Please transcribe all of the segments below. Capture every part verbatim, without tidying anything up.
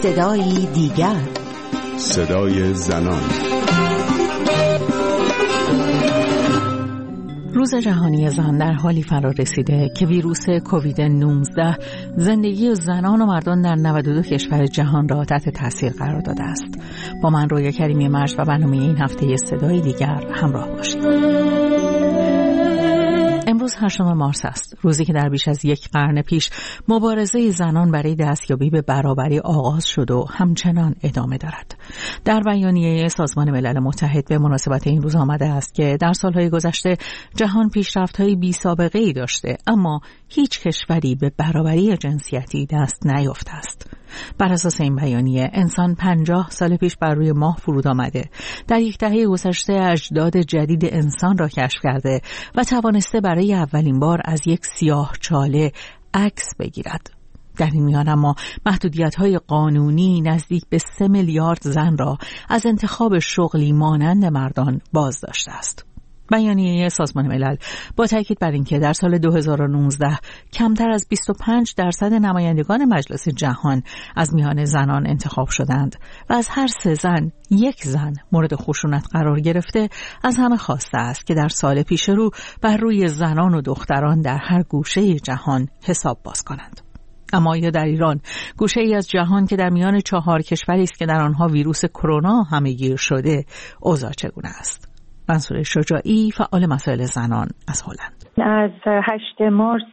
صدای دیگر، صدای زنان. روز جهانی زن در حالی فرا رسیده که ویروس کووید نوزده زندگی زنان و مردان در نود و دو کشور جهان را تحت تاثیر قرار داده است. با من رویا کریمی مرج و برنامه این هفته صدای دیگر همراه باشید. امروز هشتم مارس است، روزی که در بیش از یک قرن پیش مبارزه زنان برای دستیابی به برابری آغاز شد و همچنان ادامه دارد. در بیانیه سازمان ملل متحد به مناسبت این روز آمده است که در سالهای گذشته جهان پیشرفت‌های بی‌سابقه‌ای داشته، اما هیچ کشوری به برابری جنسیتی دست نیافته است. بر اساس این بیانیه انسان پنجاه سال پیش بر روی ماه فرود آمده، در یک دهه گذشته اجداد جدید انسان را کشف کرده و توانسته برای اولین بار از یک سیاهچاله عکس بگیرد. در این میان اما محدودیت‌های قانونی نزدیک به سه میلیارد زن را از انتخاب شغلی مانند مردان باز داشته است. بیانیه سازمان ملل با تاکید بر اینکه در سال دو هزار و نوزده کمتر از بیست و پنج درصد نمایندگان مجلس جهان از میان زنان انتخاب شدند و از هر سه زن یک زن مورد خشونت قرار گرفته، از همه خواسته است که در سال پیش رو بر روی زنان و دختران در هر گوشه جهان حساب باز کنند. اما یا در ایران، گوشه ای از جهان که در میان چهار کشوری است که در آنها ویروس کرونا همه‌گیر شده، اوضاع چگونه است؟ منصور شجاعی، فعال مسائل زنان از هلند. از هشتم مارس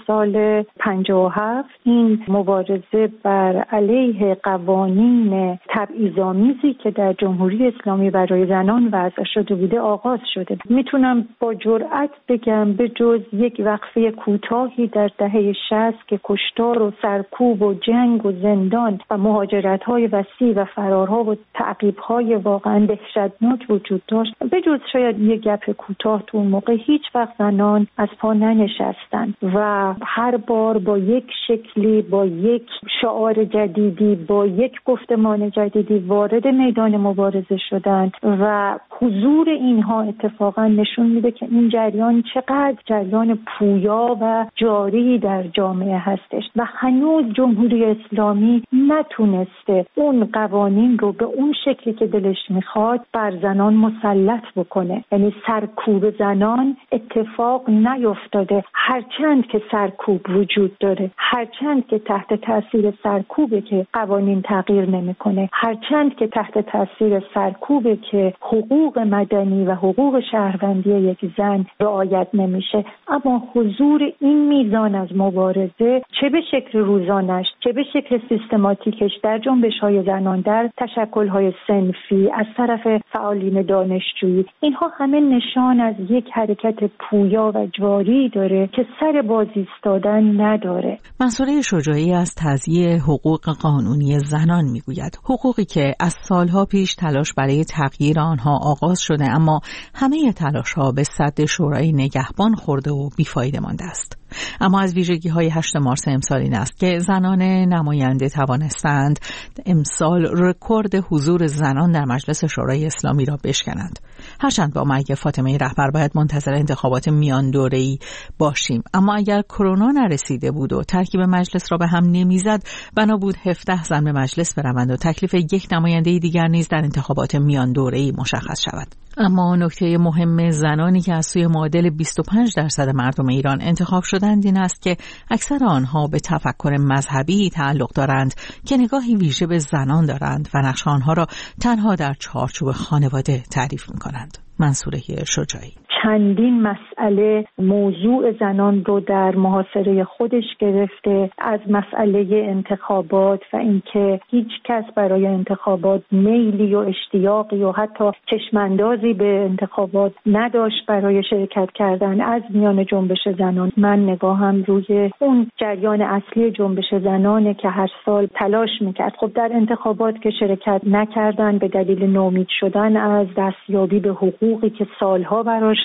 سال پنجاه و هفت این مبارزه بر علیه قوانین تبعیض‌آمیزی که در جمهوری اسلامی برای زنان وضع شده بوده آغاز شده. میتونم با جرأت بگم به جز یک وقفه کوتاهی در دهه شصت که کشتار و سرکوب و جنگ و زندان و مهاجرت‌های وسیع و فرارها و تعقیب‌های واقعا دهشتناک وجود داشت، به جز شاید یک گپ کوتاه تو اون موقع هیچ وقت زنان از پا ننشستن و هر بار با یک شکلی، با یک شعار جدیدی، با یک گفتمان جدیدی وارد میدان مبارزه شدند و حضور اینها اتفاقا نشون میده که این جریان چقدر جریان پویا و جاری در جامعه هستش و هنوز جمهوری اسلامی نتونسته اون قوانین رو به اون شکلی که دلش میخواد بر زنان مسلط بکنه. یعنی سرکوب زنان اتفاق نیفتاده، هرچند که سرکوب وجود داره، هرچند که تحت تاثیر سرکوبه که قوانین تغییر نمیکنه، هرچند که تحت تاثیر سرکوبه که حقوق مدنی و حقوق شهروندی یک زن رعایت نمیشه، اما حضور این میزان از مبارزه چه به شکل روزانش چه به شکل سیستماتیکش در جنبش‌های زنان، در تشکل‌های صنفی از طرف فعالین دانشجویی، اینها همه نشان از یک حرکت پویا و جاری داره که سر باز ایستادن نداره. منصور شجاعی از تضییع حقوق قانونی زنان میگوید، حقوقی که از سالها پیش تلاش برای تغییر آنها آغاز شده، اما همه تلاش‌ها به سد شورای نگهبان خورده و بیفایده مانده است. اما از ویژگی‌های هشتم مارس امسال این است که زنان نماینده توانستند امسال رکورد حضور زنان در مجلس شورای اسلامی را بشکنند. هرچند با مرگ فاطمه رهبر باید منتظر انتخابات میان دوره‌ای باشیم، اما اگر کرونا نرسیده بود و ترکیب مجلس را به هم نمیزد، بنا بود هفده زن به مجلس بروند و تکلیف یک نماینده دیگر نیز در انتخابات میان دوره‌ای مشخص شود. اما نکته مهم زنانی که از سوی معادل بیست و پنج درصد مردم ایران انتخاب شدند این است که اکثر آنها به تفکر مذهبی تعلق دارند که نگاهی ویژه به زنان دارند و نقش آنها را تنها در چارچوب خانواده تعریف می‌کنند. منصور شجاعی چندین مسئله موضوع زنان رو در محاصره خودش گرفته، از مسئله انتخابات و اینکه هیچ کس برای انتخابات میلی و اشتیاقی و حتی چشماندازی به انتخابات نداشت برای شرکت کردن از میان جنبش زنان. من نگاهم روی اون جریان اصلی جنبش زنانه که هر سال تلاش میکرد. خب در انتخابات که شرکت نکردن به دلیل نومید شدن از دستیابی به حقوقی که سالها براش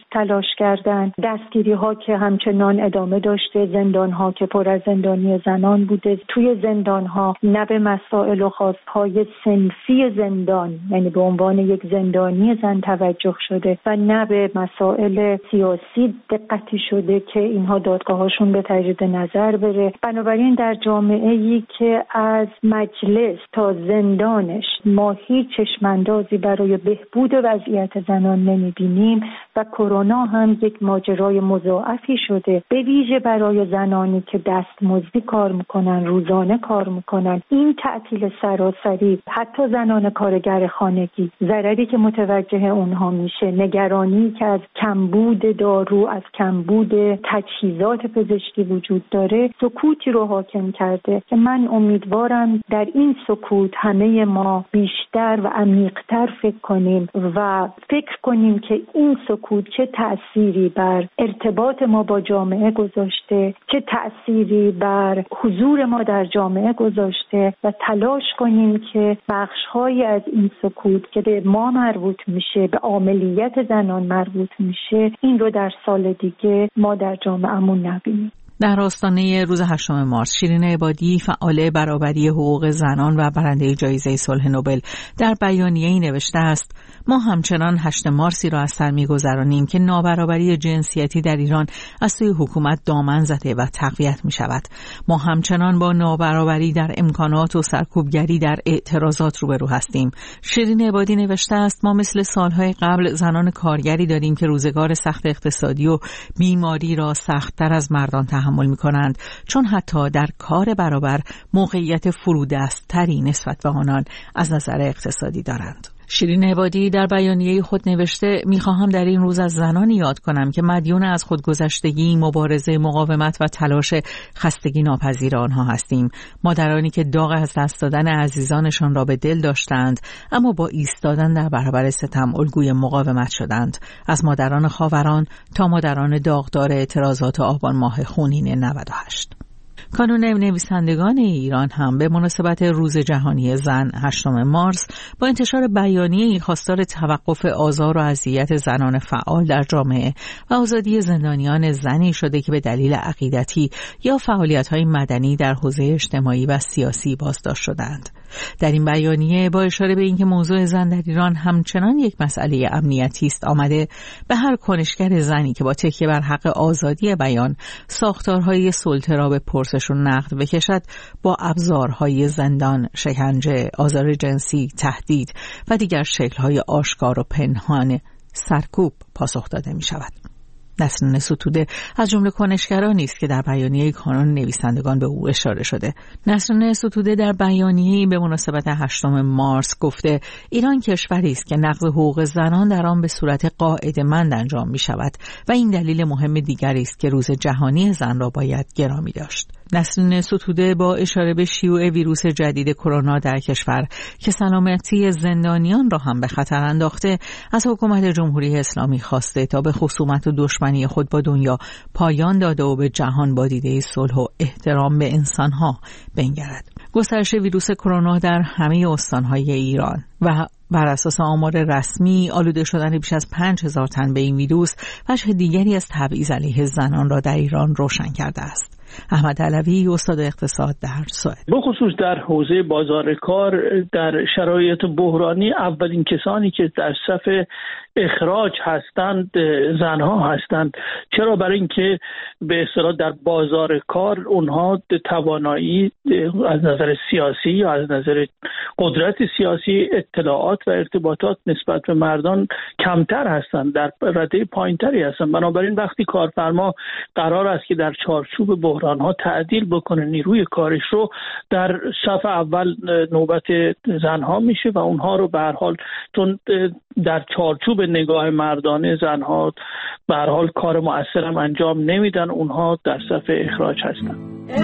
تلاش کردند. دستگیری ها که همچنان ادامه داشته، زندان ها که پر از زندانی زنان بوده. توی زندان ها نه به مسائل و خواستهای صنفی زندان، یعنی به عنوان یک زندانی زن توجه شده و نه به مسائل سیاسی دقتی شده که اینها دادگاهاشون به تجدید نظر بره. بنابراین در جامعه‌ای که از مجلس تا زندانش ما هیچ چشماندازی برای بهبود وضعیت زنان نمی‌بینیم و کرونا هم یک ماجرای مضاعفی شده، به ویژه برای زنانی که دستمزدی کار میکنن، روزانه کار میکنن. این تعطیل سراسری، حتی زنان کارگر خانگی، ضرری که متوجه اونها میشه، نگرانی که از کمبود دارو، از کمبود تجهیزات پزشکی وجود داره، سکوتی رو حاکم کرده که من امیدوارم در این سکوت همه ما بیشتر و عمیق‌تر فکر کنیم و فکر کنیم که این سکوت چه تأثیری بر ارتباط ما با جامعه گذاشته، چه تأثیری بر حضور ما در جامعه گذاشته و تلاش کنیم که بخش‌هایی از این سکوت که به ما مربوط میشه، به عاملیت زنان مربوط میشه، این رو در سال دیگه ما در جامعهمون نبینیم. در آستانه روز هشتم مارس، شیرین عبادی، فعال برابری حقوق زنان و برنده جایزه صلح نوبل، در بیانیه‌ای نوشته است: ما همچنان هشتم مارسی را از سر می‌گذرانیم که نابرابری جنسیتی در ایران از سوی حکومت دامن زده و تقویت می‌شود. ما همچنان با نابرابری در امکانات و سرکوبگری در اعتراضات روبرو هستیم. شیرین عبادی نوشته است: ما مثل سالهای قبل زنان کارگری داریم که روزگار سخت اقتصادی و بیماری را سخت‌تر از مردان تحمل می‌کنند، چون حتی در کار برابر موقعیت فرودست‌تری نسبت به آنان از نظر اقتصادی دارند. شیرین عبادی در بیانیه خود نوشته: میخواهم در این روز از زنانی یاد کنم که مدیون از خودگذشتگی، مبارزه، مقاومت و تلاش خستگی ناپذیر آنها هستیم. مادرانی که داغ از دست دادن عزیزانشان را به دل داشتند اما با ایستادن در برابر ستم الگوی مقاومت شدند، از مادران خاوران تا مادران داغدار اعتراضات آبان ماه خونین نود و هشت. کانون نویسندگان ایران هم به مناسبت روز جهانی زن هشتم مارس با انتشار بیانیه‌ای خواستار توقف آزار و اذیت زنان فعال در جامعه و آزادی زندانیان زنی شده که به دلیل عقیدتی یا فعالیت‌های مدنی در حوزه اجتماعی و سیاسی بازداشت شدند. در این بیانیه با اشاره به اینکه موضوع زن در ایران همچنان یک مسئله امنیتی است آمده به هر کنشگر زنی که با تکیه بر حق آزادی بیان ساختارهای سلطه را به پرسش و نقد بکشد با ابزارهای زندان، شکنجه، آزار جنسی، تهدید و دیگر شکل‌های آشکار و پنهان سرکوب پاسخ داده می شود. نسرین ستوده از جمله کنشگرانی است که در بیانیه کانون نویسندگان به او اشاره شده. نسرین ستوده در بیانیه‌ای به مناسبت هشتم مارس گفته: ایران کشوری است که نقض حقوق زنان در آن به صورت قاعده‌مند انجام می شود و این دلیل مهم دیگری است که روز جهانی زن را باید گرامی داشت. نسرین ستوده با اشاره به شیوع ویروس جدید کرونا در کشور که سلامتی زندانیان را هم به خطر انداخته، از حکومت جمهوری اسلامی خواسته تا به خصومت و دشمنی خود با دنیا پایان داده و به جهان با دیده صلح و احترام به انسانها بنگرد. گسترش ویروس کرونا در همه استانهای ایران و بر اساس آمار رسمی آلوده شدن بیش از پنج هزار تن به این ویروس وجه دیگری از تبعیض علیه زنان را در ایران روشن کرده است. احمد علوی، استاد اقتصاد در سوئد: بخصوص در حوزه بازار کار در شرایط بحرانی اولین کسانی که در صف اخراج هستند زنها هستند. چرا؟ برای اینکه به اصطلاح در بازار کار اونها توانایی از نظر سیاسی یا از نظر قدرت سیاسی، اطلاعات و ارتباطات نسبت به مردان کمتر هستند، در رده پایینتری هستند. بنابراین وقتی کارفرما قرار است که در چارچوب بحران‌ها تعدیل بکنه نیروی کارش رو، در صف اول نوبت زنها میشه و اونها رو به هر حال چون در چارچوب نگاه مردانه زنها به هر حال کار مؤثرم انجام نمیدن، اونها در صف اخراج هستن.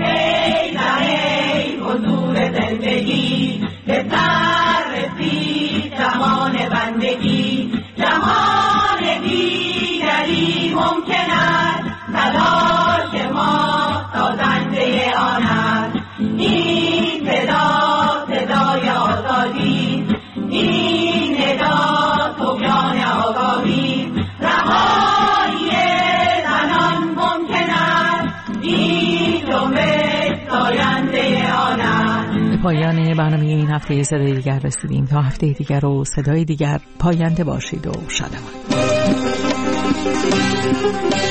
ای ای حضور زندگی به سر رسید زمان بندگی، جهان دیگری ممکن است، تلاش ما سازنده آن است. این صدا صدای آزادی، این ندا طغیان آگاهی، رها به پایان برنامه این هفته صدای دیگر رسیدیم. تا هفته دیگر و صدای دیگر، پاینده باشید و شادمان.